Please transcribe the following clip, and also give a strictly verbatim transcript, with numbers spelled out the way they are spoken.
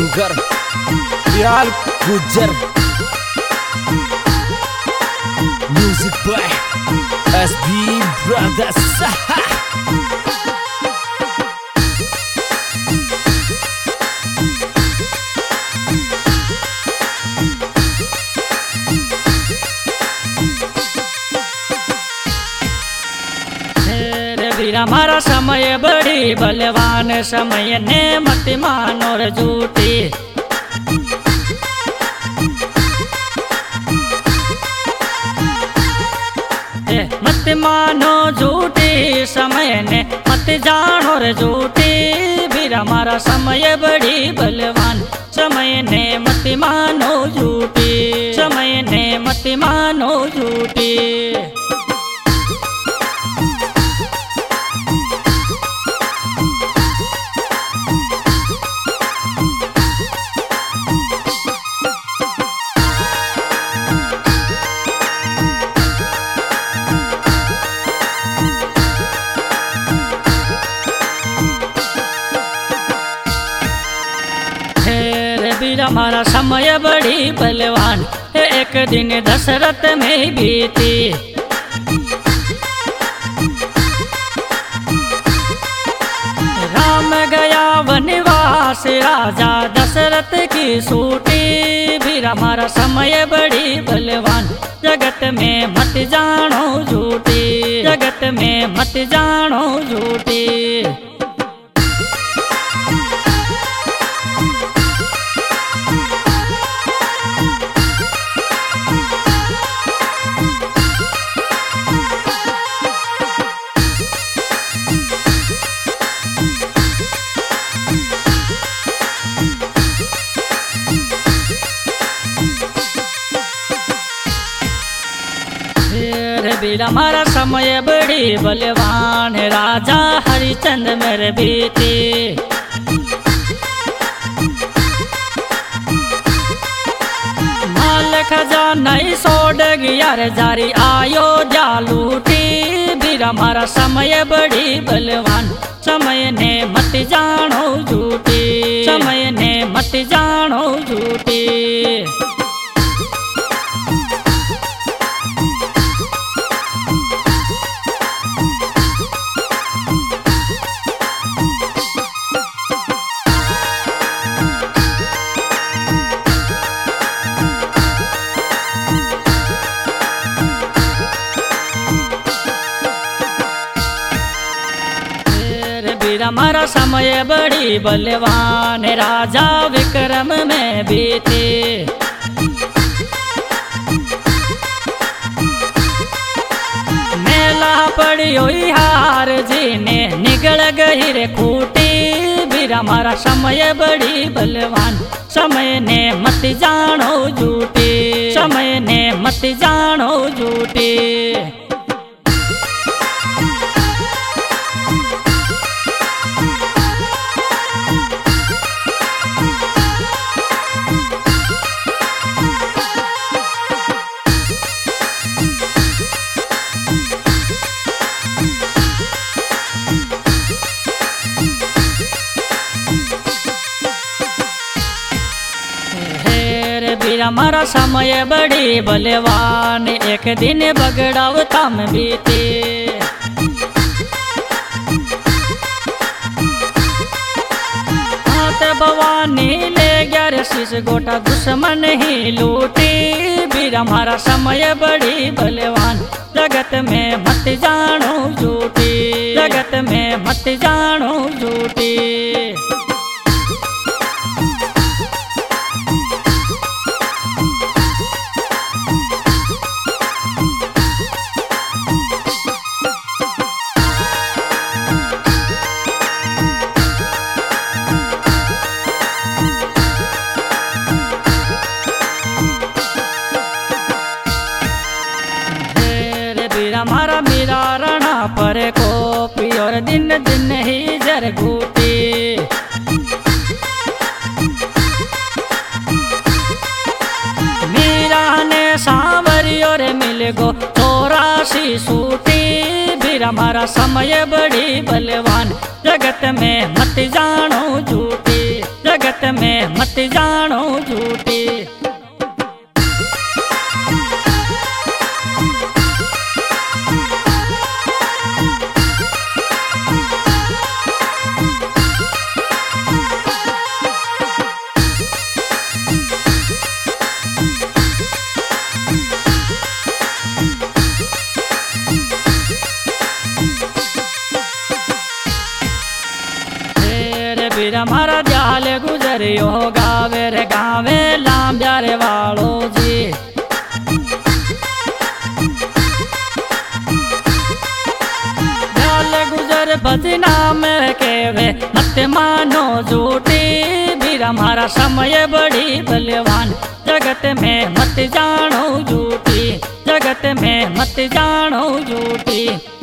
जादूगर Dayal Gujjar music by S B brothers. हमारा समय बड़ी बलवान, समय ने मत मानो रे झूठी। मत मानो झूठी, समय ने मत जानो रे झूठी। फिर हमारा समय बड़ी बलवान, समय ने मत मानो झूठी, समय ने मत मानो झूठी। हमारा समय बड़ी बलवान, एक दिन दशरथ में बीती। राम गया वनवास, राजा दशरथ की सूटी। फिर हमारा समय बड़ी बलवान, जगत में मत जानो झूठी, जगत में मत जानो झूठी। बीर हमारा समय बड़ी बलवान, राजा हरिचंद्र मेरे बीती। माल खजाना सोड गया रे जारी आयो जालूटी। बीर हमारा समय बड़ी बलवान, समय ने मत जानो झूठी, समय ने मत जानो झूठी। हमारा समय बड़ी बलवान, राजा विक्रम में बीती। मेला पड़ी हुई हार जी ने निकल गई रे खूटी। फिर हमारा समय बड़ी बलवान, समय ने मत जानो झूठी, समय ने मत जानो झूठी। हमारा समय बड़ी बलवान, एक दिन बगड़ावता में बीते। हाथ भवानी ले गया रे शीश गोटा, दुश्मन ही लूटी। फिर हमारा समय बड़ी बलवान, जगत में मत जानो झूठी, जगत में मत जानो झूठी। हमारा मीरा रणा पर को पियोर दिन दिन ही जर घूटी। मीरा ने सांवरियों रे मिल गो चौरासी सूटी। फिर हमारा समय बड़ी बलवान, जगत में मत जानो झूठी, जगत जगत में मत जानो झूठी। बीरा मारा जाल गुजरियो गावे रे गावे लांब्यारे वालो जी। जाल गुजर भजना में केवे मत मानो झूठी। बीरा मारा समय बड़ी बलवान जगत में मत जानो झूठी। जगत में मत जानो झूठी।